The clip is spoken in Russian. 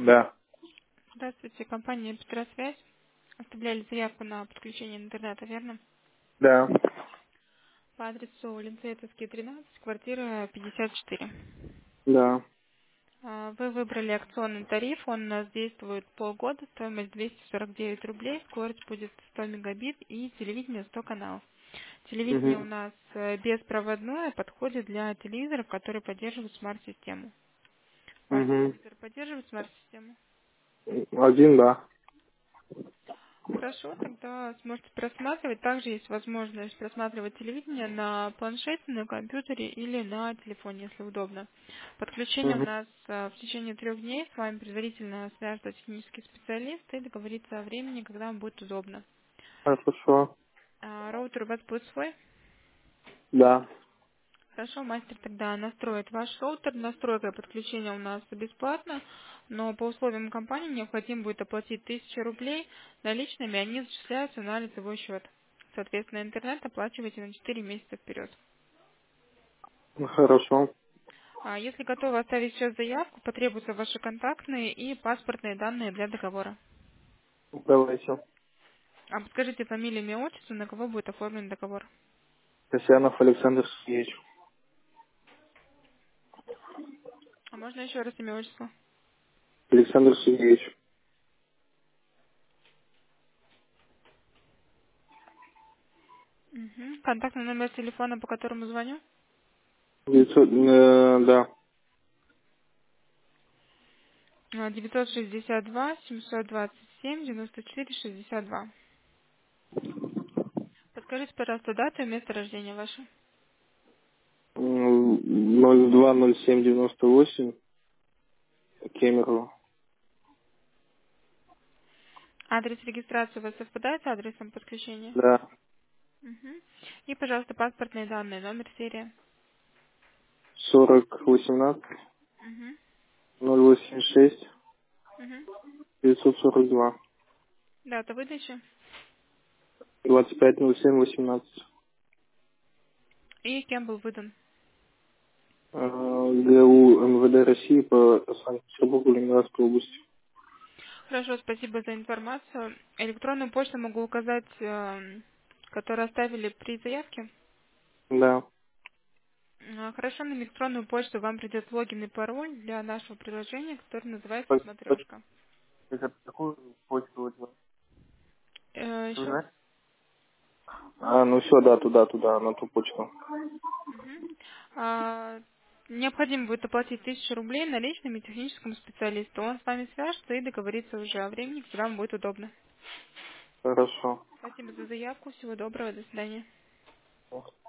Да. Здравствуйте, компания «Петросвязь». Оставляли заявку на подключение интернета, верно? Да. По адресу Ленцейтовский, 13, квартира 54. Да. Вы выбрали акционный тариф, он у нас действует полгода, стоимость 249 рублей, скорость будет 100 мегабит и телевидение 100 каналов. Телевидение у Угу. нас беспроводное, подходит для телевизоров, которые поддерживают смарт-систему. Ваш Угу. телевизор поддерживает смарт-систему? Один, да. Хорошо, тогда сможете просматривать. Также есть возможность просматривать телевидение на планшете, на компьютере или на телефоне, если удобно. Подключение у Угу. нас в течение 3 дней. С вами предварительно свяжется технический специалист и договорится о времени, когда вам будет удобно. Хорошо. Роутер у вас будет свой? Да. Хорошо, мастер тогда настроит ваш роутер. Настройка подключения у нас бесплатно, но по условиям компании необходимо будет оплатить 1000 рублей. Наличными они зачисляются на лицевой счет. Соответственно, интернет оплачиваете на 4 месяца вперед. Хорошо. Если готовы оставить сейчас заявку, потребуются ваши контактные и паспортные данные для договора. Давайте. Подскажите фамилию, имя, отчество, на кого будет оформлен договор. Касьянов Александр Сергеевич. Можно еще раз имя, отчество? Александр Сергеевич. Угу. Контактный номер телефона, по которому звоню? 900, да. 962-727-94-62. Подскажите, пожалуйста, дату и место рождения ваше. 020798. Кемерово. Адрес регистрации у вас совпадает с адресом подключения? Да. Угу. И, пожалуйста, паспортные данные, номер, серия. 4018. Угу. 086. Угу. 942. Дата выдачи. 250718. И кем был выдан. ГУ МВД России по Санкт-Петербургу, Ленинградской области. Хорошо, спасибо за информацию. Электронную почту могу указать, которую оставили при заявке. Да. Хорошо, на электронную почту вам придет логин и пароль для нашего приложения, которое называется По- по- «Смотрешка». Это какую почту вы Еще раз. знаете? Ну все, да, туда, на ту почту. Мгм. Необходимо будет оплатить 1000 рублей наличными техническому специалисту. Он с вами свяжется и договорится уже о времени, когда вам будет удобно. Хорошо. Спасибо за заявку. Всего доброго. До свидания.